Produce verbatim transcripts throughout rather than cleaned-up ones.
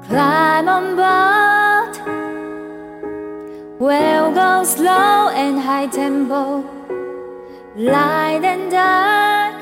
Climb on board, we'll go slow and high tempo, light and dark.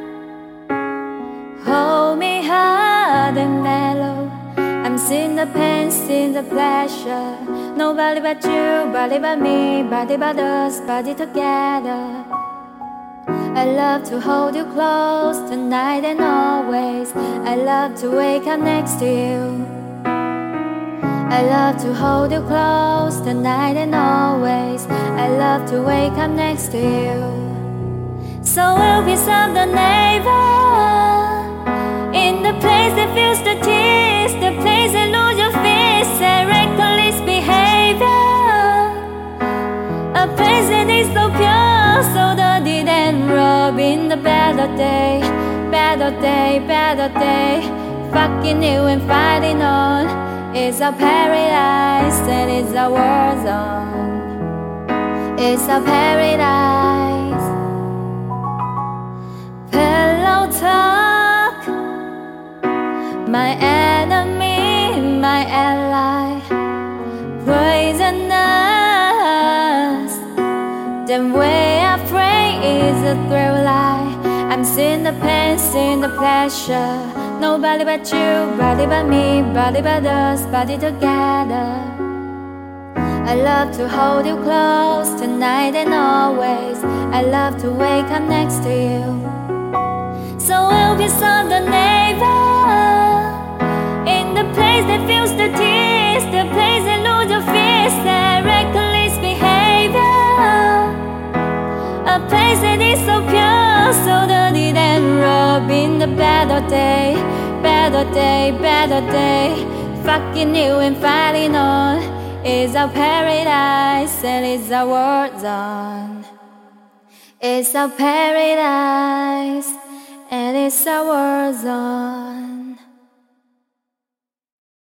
Hold me hard and mellow. I'm seeing the pain, seeing the pleasure. Nobody but you, body but me, body but us, body together. I love to hold you close tonight and always. I love to wake up next to you. I love to hold you close tonight and always. I love to wake up next to you. So we'll be some the neighbor, in the place that feels the tears, the place that lose your fears and reckless behavior, a place that is so pure, so dirty and rough. In the better day, better day, better day, fucking you and fighting on. It's our paradise and it's our war zone. It's our paradise. Pillow talk, my enemy, my ally, poisonous. The way I pray is a thrill lie. I'm seeing the pain, seeing the pleasure. Nobody but you, body but me, body but us, body together. I love to hold you close tonight and always. I love to wake up next to you. So we'll be some the neighbor, in the place that feels the tears, the place that lose your fears and reckless behavior, a place that is so pure, so dirty and rough. In the better day, better day, better day, fucking you and fighting on. It's our paradise and it's our war zone. It's our paradise and it's our war zone.